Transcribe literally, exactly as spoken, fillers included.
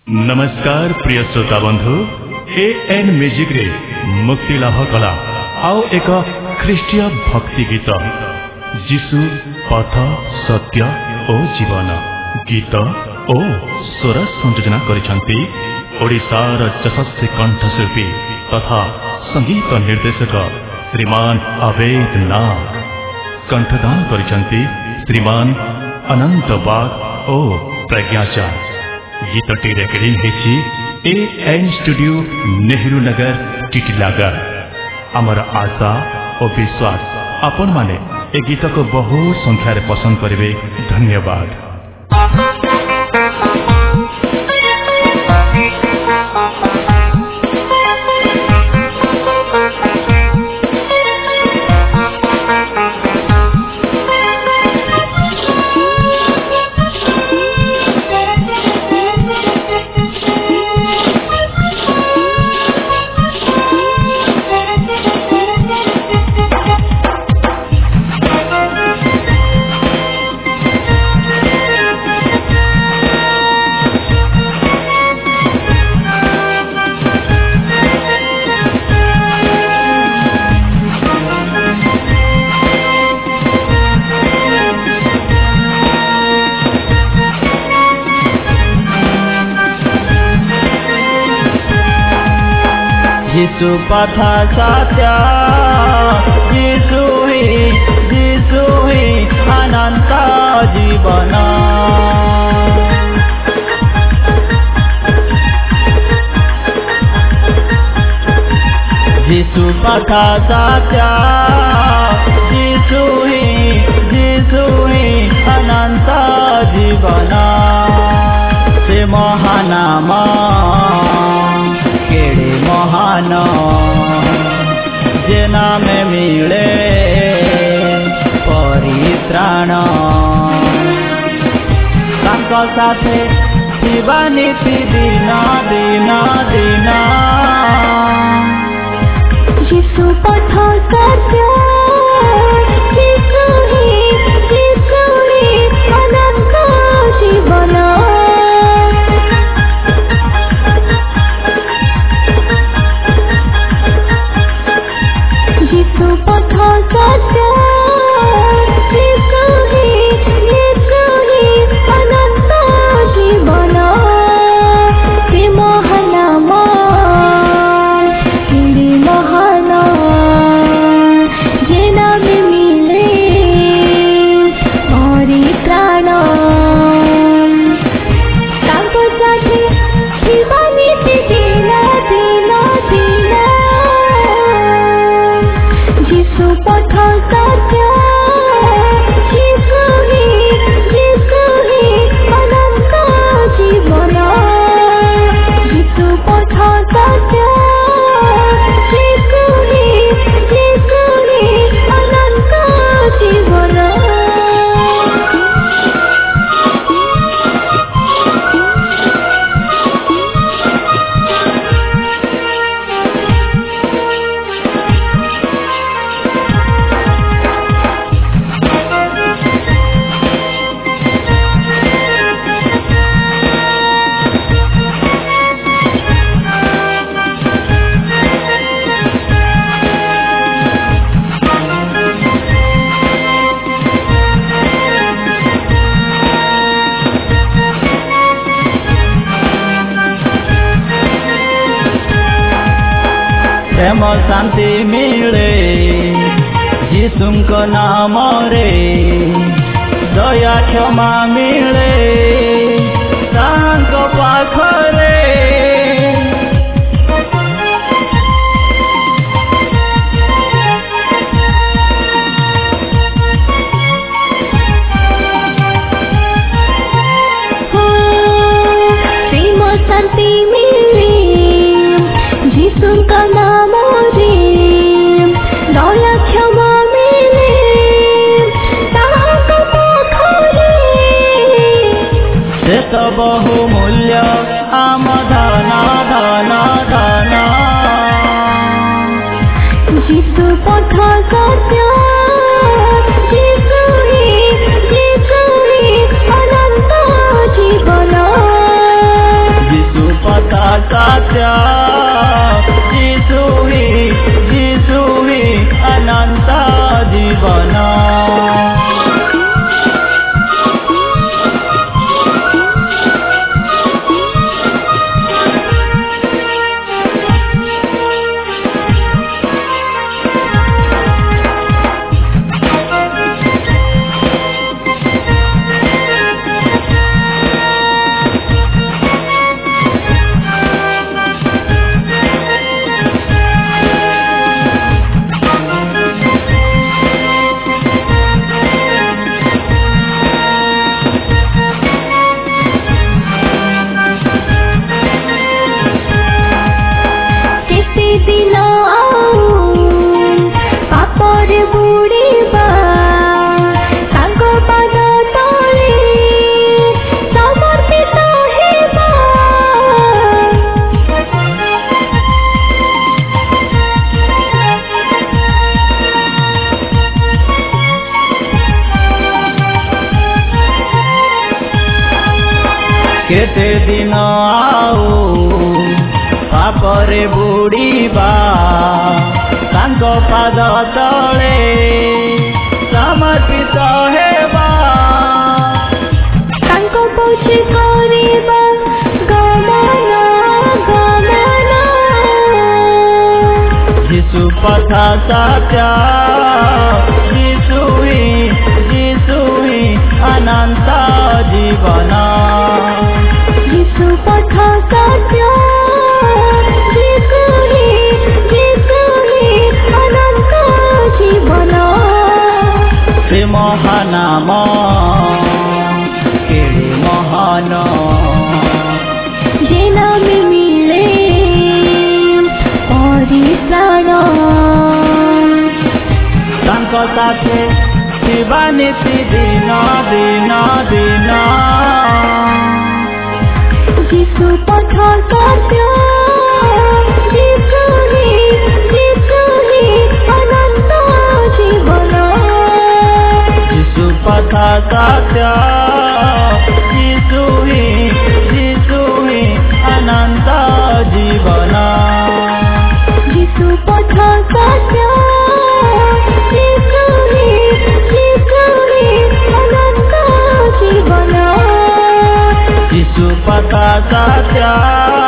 नमस्कार प्रिय श्रोता बंधु ए एन म्यूजिक रे मुक्ति लाभ कला आओ एक ख्रीष्टीय भक्ति गीत जीशु पथ सत्य ओ जीवन गीत ओ स्वर संयोजना करिसंती ओडिशार यशस्वी कंठशिल्पी तथा संगीत निर्देशक श्रीमान अवेद नाग कंठदान करिसंती श्रीमान अनंत बाग ओ प्रज्ञाचार्य गीतटी रेकर्डिंग हेछि A N studio Nehru Nagar Titilagarh. आमर आशा और विश्वास आपण माने ए गीत को बहुत संख्या रे पसंद करिवे। धन्यवाद। जीशु पथ सत्य जीशु ही जीशु ही अनंत जीवन जीशु पथ सत्य जीशु ही जीशु ही अनंत जीवन से महानाम केड़े महान जेना में मिले परित्राण तांको साथे जीवा नीति दिन दिन दिन जीशु पथ सत्य जीशु ही जीशु ही अनंत जीवन जीशु पथ सत्य जीशु ही जीशु ही अनंत जीवन से महानाम केड़े महान जेना में मिले परित्राण तांको साथे जीवा नीति दिन दिन दिन जीशु पथ सत्य जीशु ही जीशु ही अनंत जीवन जीशु पथ सत्य जीशु ही जीशु ही अनंत जीवन। प्रेम शांति मिले जीशुଙ୍କ नाम रे दया क्षमा मिले तांको पाखरे प्रेम शांति मिले जीशुଙ୍କ नाम रे दया क्षमा मिले तांको पाखरे से तो बहु मूल्य आम धन धन धन जीशु पथ सत्य जीशु ही जीशु ही अनंत जीवन जीशु सत्य जिसु ही जिसु ही अनंत जीवन केते दिन आउ पापरे बुड़ीबा तांको पाद तले समर्पित हेबा तांको पछे करिबा गमन गमन जिसु पथ सत्य जिसु ही जिसु ही अनंत जीवन जिसु पथ सत्य जिसु ही जिसु ही अनंत जीवन से महानाम केड़े महान जे नामे मिले परित्राण तांको साथे शिवा नीति दिन दिन दिन जिसु पथ सत्य जिसु ही जिसु ही अनंत जीवन जिसु पथ सत्य जिसु ही जिसु ही अनंत जीवन जिसु पथ सत्य जिसु ही जिसु ही अनंत जीवन जिसु पथ सत्य